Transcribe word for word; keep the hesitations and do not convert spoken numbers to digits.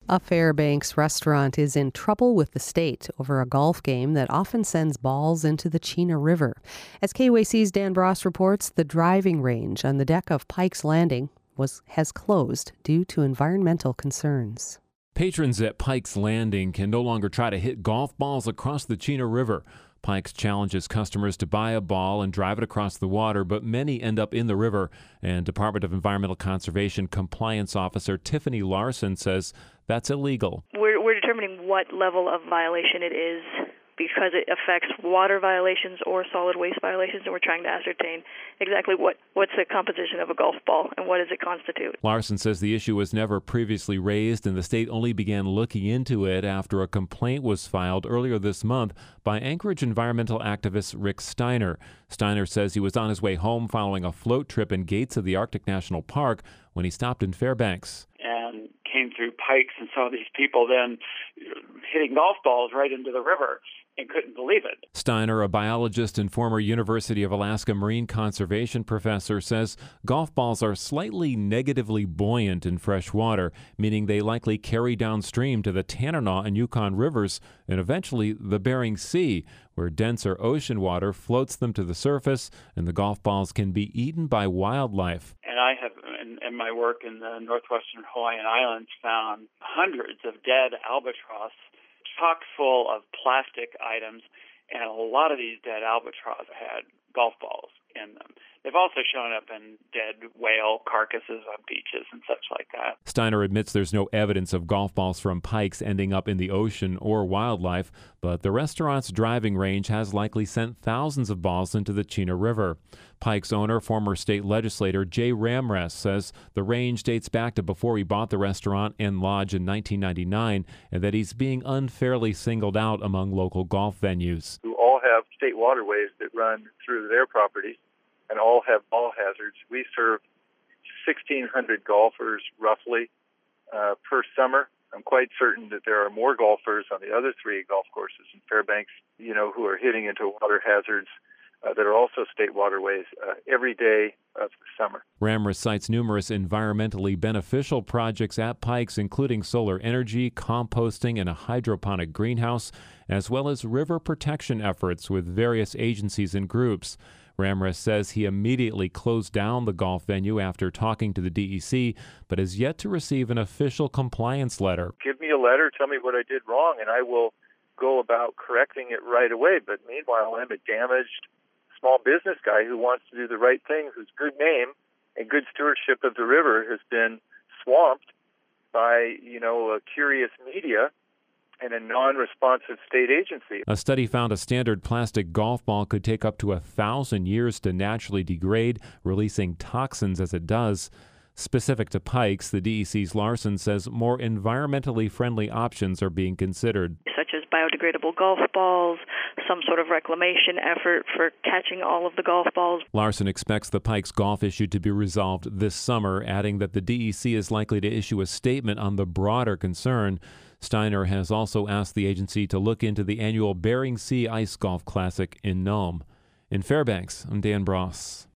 A Fairbanks restaurant is in trouble with the state over a golf game that often sends balls into the Chena River. As K Y C's Dan Bross reports, the driving range on the deck of Pike's Landing was has closed due to environmental concerns. Patrons at Pike's Landing can no longer try to hit golf balls across the Chena River. Pike's challenges customers to buy a ball and drive it across the water, but many end up in the river. And Department of Environmental Conservation Compliance Officer Tiffany Larson says that's illegal. We're, we're determining what level of violation it is because it affects water violations or solid waste violations, and we're trying to ascertain exactly what, what's the composition of a golf ball and what does it constitute. Larson says the issue was never previously raised, and the state only began looking into it after a complaint was filed earlier this month by Anchorage environmental activist Rick Steiner. Steiner says he was on his way home following a float trip in gates of the Arctic National Park when he stopped in Fairbanks. And came through Pikes and saw these people then hitting golf balls right into the river and couldn't believe it. Steiner, a biologist and former University of Alaska marine conservation professor, says golf balls are slightly negatively buoyant in fresh water, meaning they likely carry downstream to the Tanana and Yukon rivers and eventually the Bering Sea, where denser ocean water floats them to the surface, and the golf balls can be eaten by wildlife. And I have, in, in my work in the northwestern Hawaiian Islands, found hundreds of dead albatross chock full of plastic items, and a lot of these dead albatross had golf balls in them. They've also shown up in dead whale carcasses on beaches and such like that. Steiner admits there's no evidence of golf balls from Pikes ending up in the ocean or wildlife, but the restaurant's driving range has likely sent thousands of balls into the Chena River. Pikes owner, former state legislator Jay Ramrest, says the range dates back to before he bought the restaurant and lodge in nineteen ninety-nine, and that he's being unfairly singled out among local golf venues. Who all have state waterways that run through their properties and all have ball hazards. We serve sixteen hundred golfers roughly uh, per summer. I'm quite certain that there are more golfers on the other three golf courses in Fairbanks, you know, who are hitting into water hazards uh, that are also state waterways uh, every day of the summer. Ramrest cites numerous environmentally beneficial projects at Pikes, including solar energy, composting, and a hydroponic greenhouse, as well as river protection efforts with various agencies and groups. Ramrest says he immediately closed down the golf venue after talking to the D E C, but has yet to receive an official compliance letter. Give me a letter, tell me what I did wrong, and I will go about correcting it right away. But meanwhile, I'm a damaged small business guy who wants to do the right thing, whose good name and good stewardship of the river has been swamped by, you know, a curious media and a non-responsive state agency. A study found a standard plastic golf ball could take up to a thousand years to naturally degrade, releasing toxins as it does. Specific to Pikes, the D E C's Larson says more environmentally friendly options are being considered, such as biodegradable golf balls, some sort of reclamation effort for catching all of the golf balls. Larson expects the Pikes golf issue to be resolved this summer, adding that the D E C is likely to issue a statement on the broader concern. Steiner has also asked the agency to look into the annual Bering Sea Ice Golf Classic in Nome. In Fairbanks, I'm Dan Bross.